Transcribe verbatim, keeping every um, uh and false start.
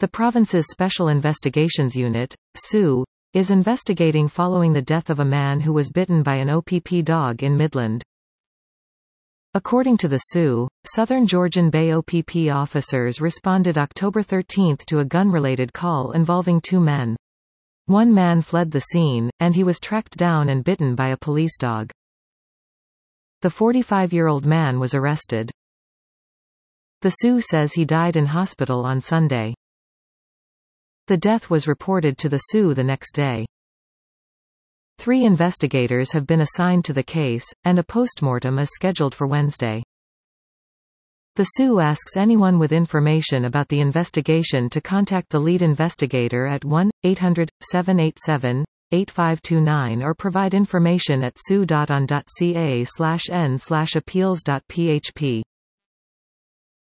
The province's Special Investigations Unit, S U, is investigating following the death of a man who was bitten by an O P P dog in Midland. According to the S U, Southern Georgian Bay O P P officers responded October thirteenth to a gun-related call involving two men. One man fled the scene, and he was tracked down and bitten by a police dog. The forty-five-year-old man was arrested. The S U says he died in hospital on Sunday. The death was reported to the S U the next day. Three investigators have been assigned to the case, and a postmortem is scheduled for Wednesday. The S U asks anyone with information about the investigation to contact the lead investigator at one eight hundred, seven eight seven, eight five two nine or provide information at s u dot on dot c a slash n slash appeals dot p h p.